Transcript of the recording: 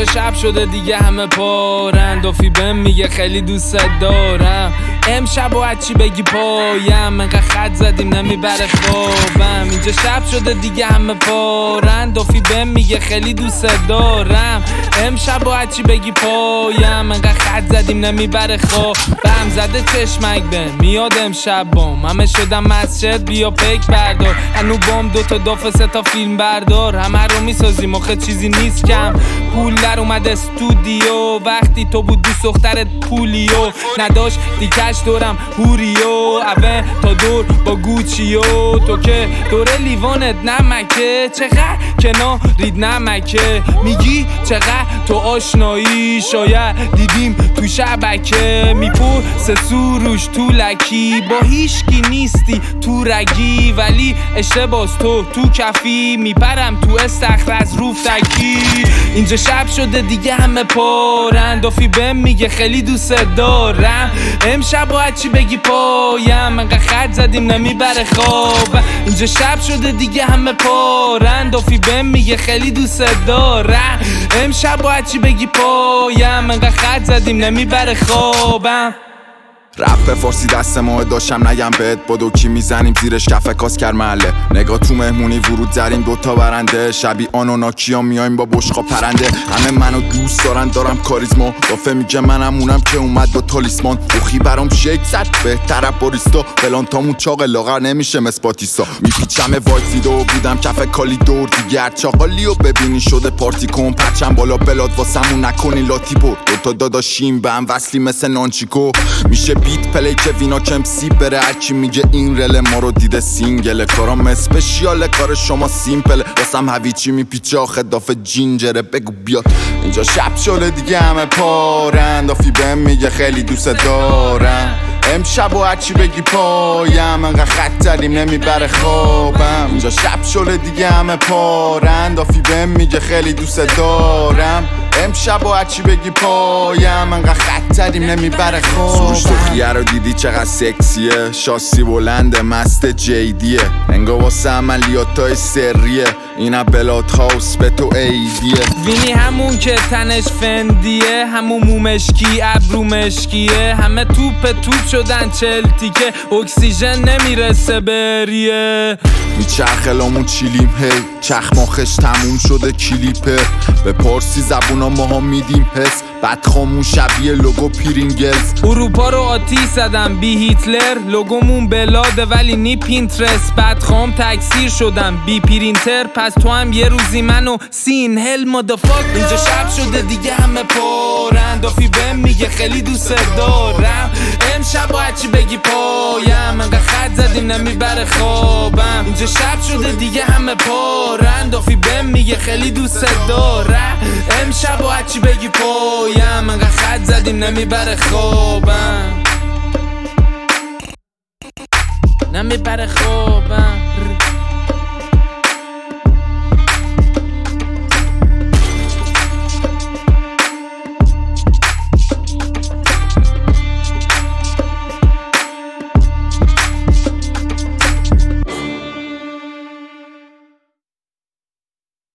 اینجا شب شده دیگه همه پارن دافی بهم میگه خیلی دوست دارم امشب و هرچی بگی پایم انقدر خط زدیم نمیبره خوابم اینجا شب شده دیگه همه پارن دافی بهم میگه خیلی دوست دارم امشب و هرچی بگی پایم انقدر خط زدیم نمیبره خوابم زده چشمک به میاد امشب بام همه شدم مسجد بیا پیک بردار هنو بام دوتا دافه سه تا فیلم بردار همه رو میسازیم آخه چیزی نیست کم پول در اومد استودیو وقتی تو بود دوست دخترت پولیو نداشت دیکش دورم هوریو اوه تا دور با گوچیو تو که دوره لیوانت نمکه چقدر کنارید نمکه میگی چقدر تو آشنایی شاید دیدیم تو شبکه میپرسه سروش تو لکی با هیچکی نیستی تو رگی ولی اشتباس تو کفی میپرم تو استخر از روفتکی اینجا شب شده دیگه همه پارن دافی بهم میگه خیلی دوست دارم امشب و هرچی بگی پایم انقدر خط زدیم نمیبره خواب اینجا شب شده دیگه همه پارن دافی بهم میگه خیلی دوست دارم امشب و هرچی بگی پایم انقدر خط زدیم نمیبره خوابم رپ فارسی دست ماه داشتم نگم بهت بدو کی میزنیم زیرش کف کاس کر محله نگاه تو مهمونی ورود زدیم دوتا برنده شبی آنوناکیا میایم با بشقا پرنده همه منو دوست دارم کاریزما دافه میگه منم اونم که اومد با تالیسمان روخی برام شیک زد بهتر باریستا فلان تامون چاق لاغر نمیشه مسپاتیسا میپیچم وایسیدو بودم کف کالی دور دیگر چاقالیو ببینی شده پارتی کن پچم بالا بلاد واسمون نکنی لاتی برد دوتا داداشیم به هم وصلی مثل نانچیکو میشه بیت پلی که وینا کم سی بره هرچی میگه این رل ما رو دیده سینگله کارام اسپشیاله کار شما سیمپله واسم هویچی میپیچه آخه دافه جینجره بگو بیاد اینجا شب شده دیگه همه پارن دافی بهم میگه خیلی دوست دارم امشب و هرچی بگی پایم انقدر خط زدیم نمیبره خوابم اینجا شب شده دیگه همه پارن دافی بهم میگه خیلی دوست دارم امشب و هرچی بگی پایم انقدر خط زدیم نمیبره خوابم سروش تو خیه رو دیدی چقدر سکسیه شاسی بلنده مست جیدیه انگا واسه عملیاتای سریه اینا بلات هاوس به تو ایدیه وینی همون که تنش فندیه همون مومشکی ابرو مشکیه همه توپ شدن چلتی که اکسیژن نمیرسه بریه میچرخلامون چیلیم هی چخماخش تموم شده کلیپه به پارسی زبونا ماها میدیم حس بد خامون شبیه لوگو پیرینگلز اروپا رو آتیش زدم بی هیتلر لوگومون بلاده ولی نی پینترست بدخوام تکثیر شدم بی پرینتر پس تو هم یه روزی منو سین هل مادافاک اینجا شب شده دیگه همه پارن دافی بهم میگه خیلی دوست دارم امشب و هرچی بگی پایم انقدر خط زدیم نمیبره خوابم اینجا شب شده دیگه همه پارن دافی بهم میگه خیلی دوست دارم امشب و هرچی بگی پایم انقدر خط زدیم نمیبره خوابم نمیبره خوابم